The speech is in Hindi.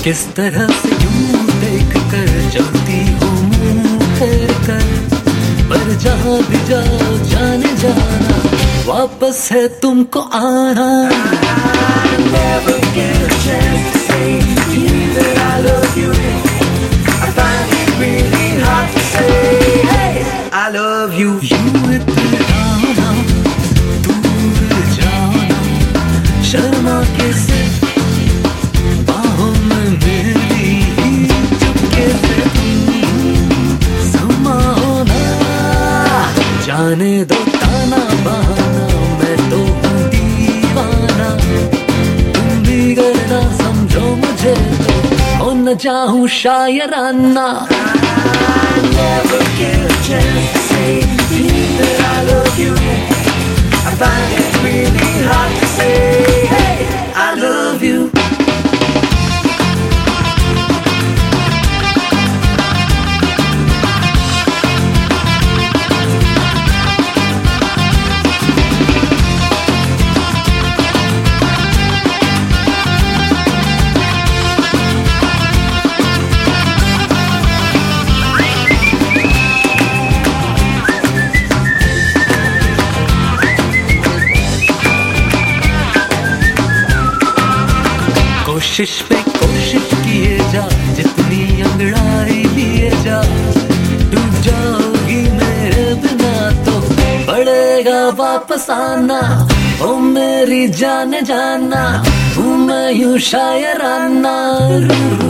किस तरह से यूं देख कर चलती हूँ मुंह फेर कर, पर जहाँ भी जाओ जाने जाना, वापस है तुमको आना। Never get a chance to say to you that I love you. I find it really hard to say, hey, I love you. यूं इतराना, दूर जाना, शर्मा के से बाहों में मेरी चुपके से समा होना। जाने दो ताना बहाना, मैं तो हूँ दीवाना, तुम भी करना समझो मुझे तो हो न जाऊँ शायराना। Never get a chance to say to you that I love you. I find it really hard to say, hey, I love you. कोशिश पे कोशिश किए जा, जितनी अंगड़ाई लिए जा, डूब जाओगी मेरे बिना तो पड़ेगा वापस आना। ओ मेरी जाने जाना, हूँ मैं यूं शायराना।